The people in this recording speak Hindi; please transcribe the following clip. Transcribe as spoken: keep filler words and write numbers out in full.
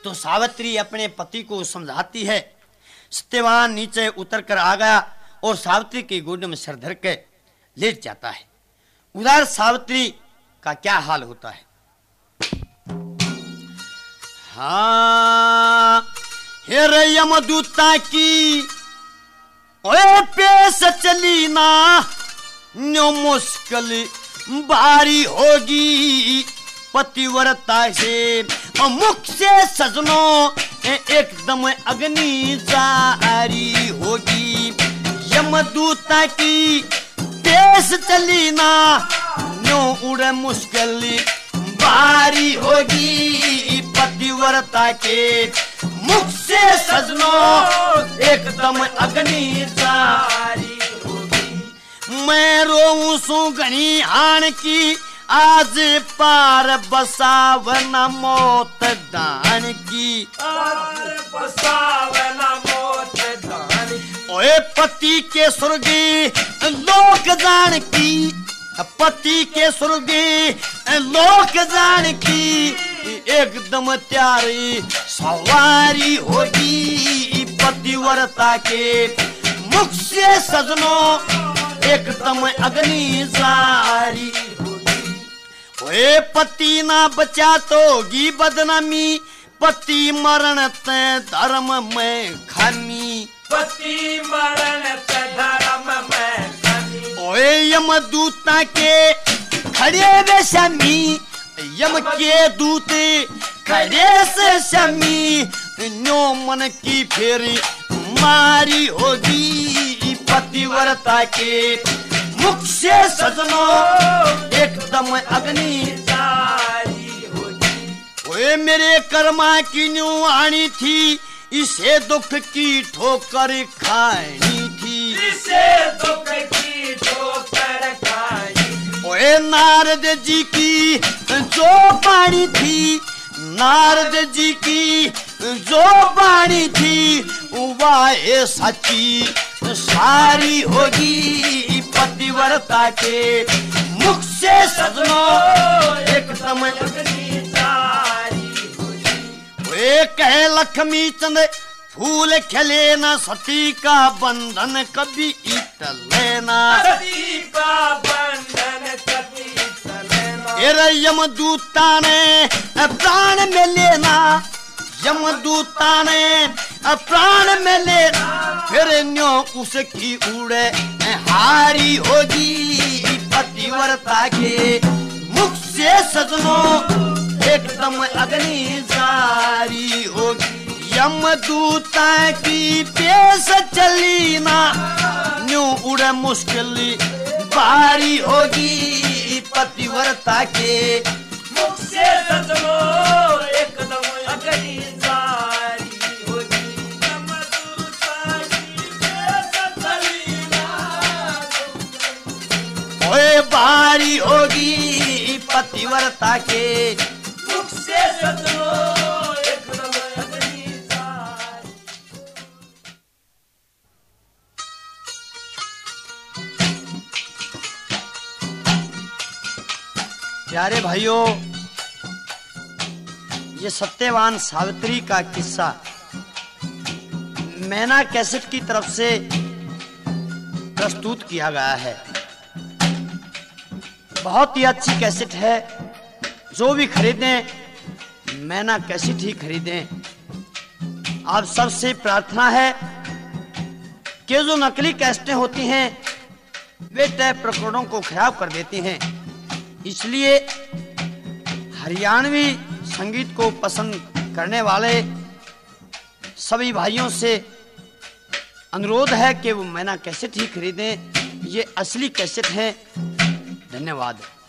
तो सावित्री अपने पति को समझाती है। सत्यवान नीचे उतर कर आ गया और सावित्री की गोद में सिर धर के लेट जाता है। उधर सावित्री का क्या हाल होता है। हाँ हे यमदूता की ओए पेश चली ना न्यो मुश्किल भारी होगी, पतिव्रता से मुख से सजनों एकदम अग्नि जारी होगी। यमदूता की पेश चली ना न्यो उड़े मुश्किल भारी होगी, पतिव्रता के मुख से सजनों एकदम अग्नि जारी होगी। मैं रोऊं सू घनी हाण की आज पार बसावना मौत दान की, पार बसावना मौत दान की। ओए पति के स्वर्गी लोक जान की, पति के स्वर्गी लोक जान की, एकदम त्यारी सवारी होगी, पतिव्रता के मुख से सजनों एकदम अग्नि जारी होगी। ओए पति ना बचा तोगी बदनामी, पति मरण ते धर्म में खामी, पति मरण ते धर्म में खामी। ओए यमदूता के खड़े वे शमी, यम के दूत खड़े से शमी, न्यो मन की फेरी मारी होगी, पतिव्रता के मुख से सजनों एकदम अग्नि जारी होगी। ओए मेरे कर्मा की न्यू आनी थी, इसे दुख की ठोकर खानी थी, इसे दुख की ठोकर खानी। ओए नारद जी की जो पानी थी, नारद जी की जो बाणी थी, वह सच्ची सारी होगी, पतिव्रता के मुख से सजनों एकदम अग्नि जारी होगी। वे कहे लक्ष्मी चंद फूल खिले ना, सती का बंधन कभी टले ना, सती का बंधन कभी टले ना। यमदूता ने प्राण में लेना, यमदूता ने प्राण में लेना, फिर न्यो उसकी उड़े हारी होगी, पतिव्रता के मुख से सजनों एकदम अग्नि जारी होगी। यमदूता की पेश चली ना न्यो उड़े मुश्किल भारी होगी, पतिव्रता के मुख से सजनों एकदम अग्नि जारी होगी। यमदूता की पेश चली ना ओए भारी होगी, पतिव्रता के मुख से सजनों एकदम अग्नि जारी। प्यारे भाइयों, ये सत्यवान सावित्री का किस्सा मैना कैसेट की तरफ से प्रस्तुत किया गया है। बहुत ही अच्छी कैसेट है, जो भी खरीदें मैना कैसेट ही खरीदें। आप सबसे प्रार्थना है कि जो नकली कैसेटें होती हैं वे टैप रिकॉर्डों को खराब कर देती हैं, इसलिए हरियाणवी संगीत को पसंद करने वाले सभी भाइयों से अनुरोध है कि वो मैना कैसेट ही खरीदें। ये असली कैसेट है। धन्यवाद।